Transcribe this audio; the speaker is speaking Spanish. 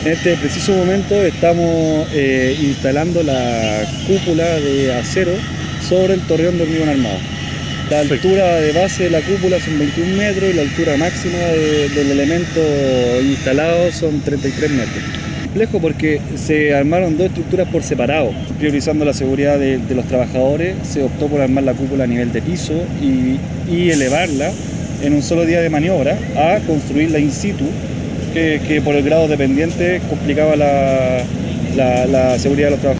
En este preciso momento estamos instalando la cúpula de acero sobre el torreón de hormigón armado. La altura de base de la cúpula son 21 metros y la altura máxima del elemento instalado son 33 metros. Complejo porque se armaron dos estructuras por separado, priorizando la seguridad de los trabajadores. Se optó por armar la cúpula a nivel de piso y elevarla en un solo día de maniobra a construirla in situ, que por el grado dependiente complicaba la seguridad de los trabajadores.